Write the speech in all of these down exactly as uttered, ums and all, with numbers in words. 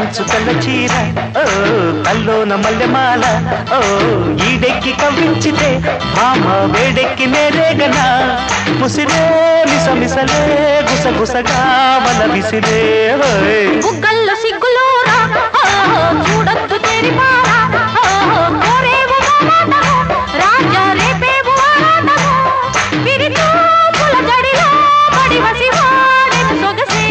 నల్లంచు తెల్ల చీర ఓ తల్లోన మల్లెమాల ఓ ఈడెక్కి కవ్వించితే భామ వేడెక్కి నేరేగనా ముసిరే మిసమిసలే గుసగుసగా వల విసిరే బుగ్గల్లో సిగ్గులోరా చూడొద్దు తెరిపారా రాజా రేపేవు ఆరాటము విరితో పుల జడిలో పడి వసివాడెను సొగసే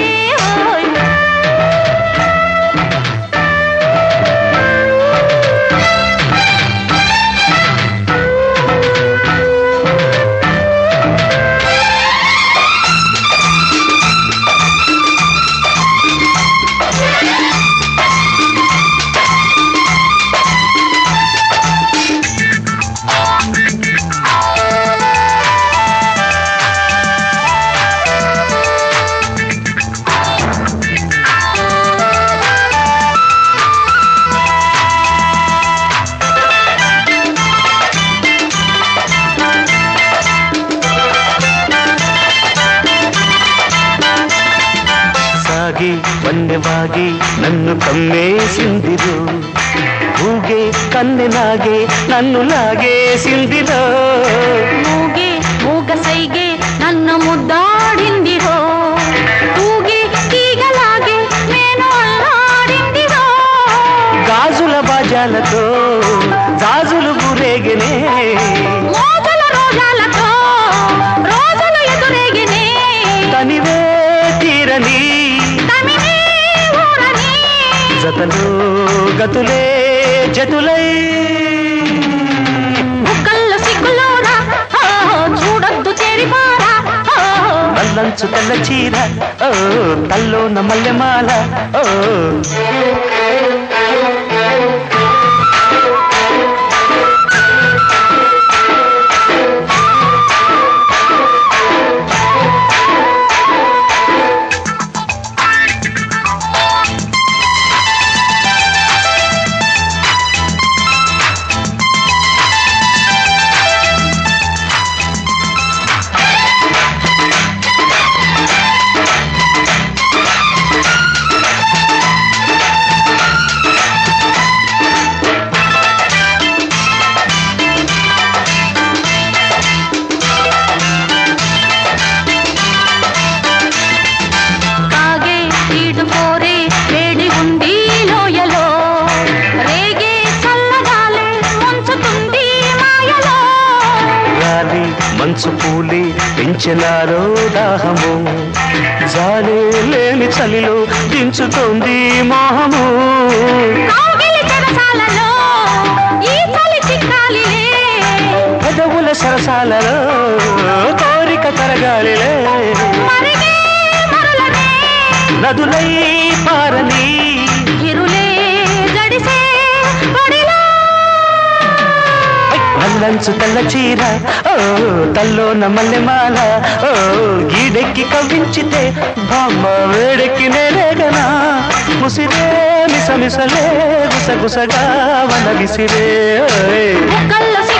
వన్యವಾಗಿ నన్ను కమ్మేసిందిరో ఊగే కన్నెలాగే నన్ను లాగేసిందిరో మూగే మూగ సైగే నన్ను ముద్దాడిందిరో ఊగే తీగలాగే నేను అల్లాడిందిరో గాజుల బాజాలతో గాజులు గురేగనే మోజుల రోజాలతో రోజులు ఎదురేగనే తనివే తీరని జతలు గతులే జతులై బుగ్గల్లో సిగ్గులోరా చూడొద్దు తెరిపారా నల్లంచు తెల్ల చీర ఓ తల్లోన మల్లెమాల ఓ మంచు పూలి పెంచినారో దాహము జాలే లేని చలిలో దించుతోంది మోహము పదవుల సరసాలలో కోరిక తరగాలిలే నదులై పారని నల్లంచు తెల్ల చీర ఓ తల్లోన మల్లెమాల ఓ గీడెక్కి కవ్వించితే బామ్మ వేడెక్కి నేరేగనా ముసిరే మిసమిసలే గుసగుసగా వల విసిరే